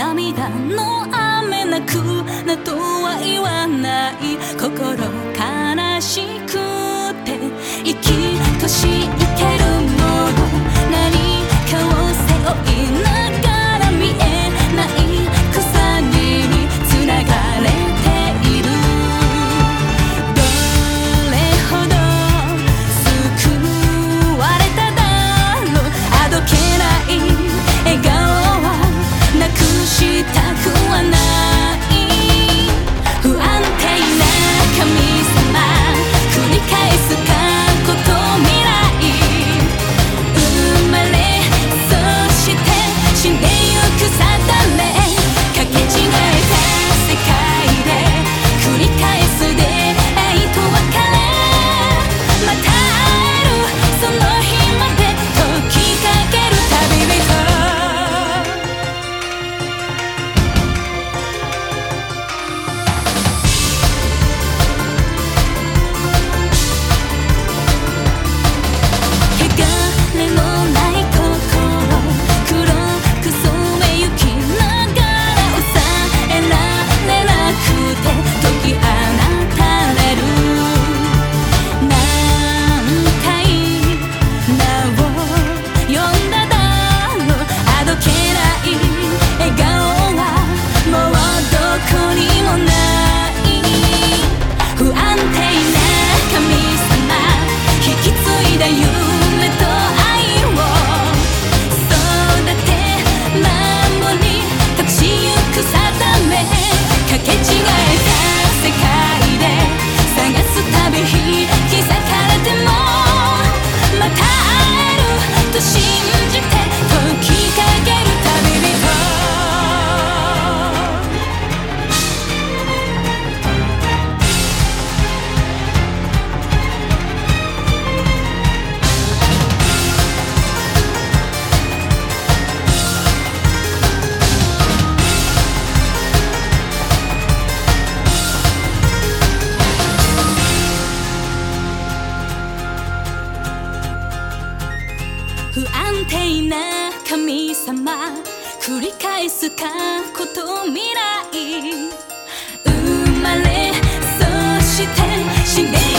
涙の雨泣くなとは言わない。心悲しくて息としいけるもの、何かを背負いながら見えない鎖につながれている。どれほど救われただろう。あどけない笑顔はなくしたくはない。不安定な神様繰り返す過去と未来。生まれそして死んでゆく定め。かけ違えた世界で繰り返す出会いと別れ。また会えるその日まで時かける旅人。汚れのない心黒く染めゆきながら抑えられなくて解き放たれる。何回名を呼んだだろう。あどけない笑顔はもうどこにもない。不安定な神様引き継いだ夢と愛を育て守り隠しゆく定め。かけ違えた世界で探すたび引き裂かれてもまた会えると信じて時かける旅人。不安定な神様繰り返す過去と未来。生まれそして死んで